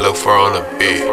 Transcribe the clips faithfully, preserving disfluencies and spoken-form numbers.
Look for on the beat.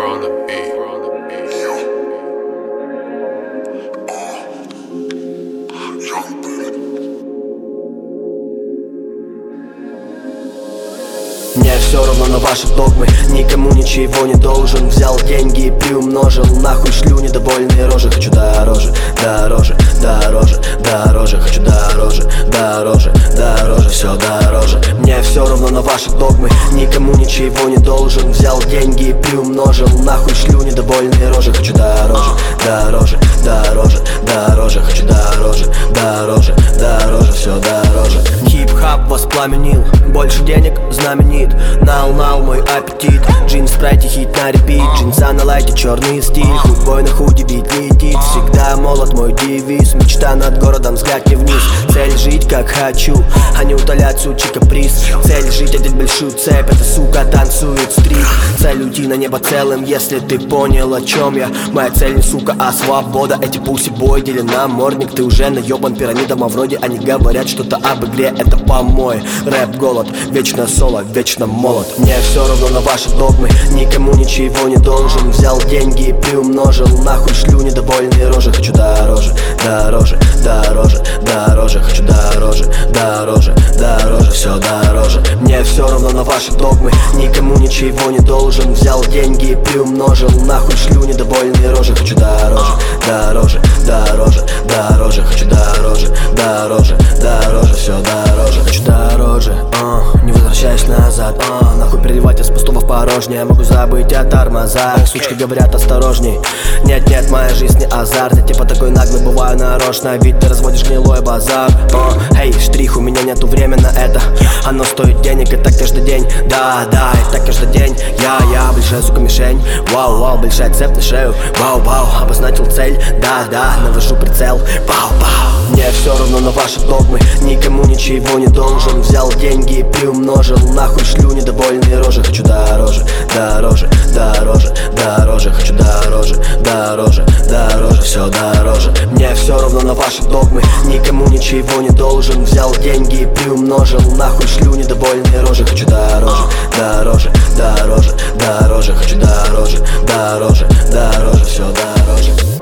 Мне все равно на ваши догмы, никому ничего не должен. Взял деньги и приумножил, нахуй шлю недовольные рожи. Хочу дороже, дороже, дороже, дороже. Хочу дороже, дороже, дороже, все дороже. Мне все равно на ваши догмы, никому ничего не должен. Взял деньги и приумножил, нахуй шлю недовольные рожи. Хочу дороже, дороже, дороже, дороже. Хочу дороже, дороже, дороже, все дороже. Хип-хап воспламенил, больше денег знаменит. Нал-нал мой аппетит, джинс спрайт и хит на репит. Джинса на лайте, черный стиль, худбой на худи бит летит. Всегда молод мой девиз, мечта над городом, взгляд не вниз. Цель жить как хочу, а не утолять сучий каприз. Цель жить, одеть большую цепь, эта сука танцует стрит. Цель уйти на небо целым, если ты понял о чем я. Моя цель не сука, а свобода. Эти пуси бой, дели намордник. Ты уже наебан пирамидам, а вроде они говорят что-то об игре. Это помой, рэп голод, вечно соло, вечно молод. Мне все равно на ваши догмы, никому ничего не должен. Взял деньги и приумножил, нахуй шлю недовольные рожи. Хочу дороже, дороже, дороже, дороже. Хочу дороже, дороже, дороже, все дороже. Мне все равно на ваши догмы, никому ничего не должен. Взял деньги и приумножил, нахуй шлю недовольные рожи. Хочу дороже, дороже, дороже, дороже. Хочу дороже, дороже, дороже, все дороже. Хочу дороже, а, не возвращаясь назад, а, нахуй переливать из пустого в порожнее. Могу забыть о тормозах, сучки говорят осторожней. Нет-нет, моя жизнь не азарт, я типа такой наглый бываю нарочно. Ведь ты разводишь гнилой базар, а, эй, штрих, у меня нету времени на это. Оно стоит денег и так каждый день. Да, да, и так каждый день. Я, я, большая сука мишень. Вау, вау, большая цепь на шею. Вау, вау, обозначил цель. Да, да, навожу прицел. Вау, вау. Мне все равно на ваши догмы, никому ничего не должен. Взял деньги и приумножил, нахуй шлю недовольные рожи. Хочу дороже, дороже, дороже, дороже. Хочу дороже, дороже, дороже, все дороже. Мне все равно на ваши догмы, никому ничего не должен. Взял деньги и приумножил, нахуй шлю недовольные рожи. Хочу дороже, дороже, дороже, дороже. Хочу дороже, дороже, дороже, все дороже.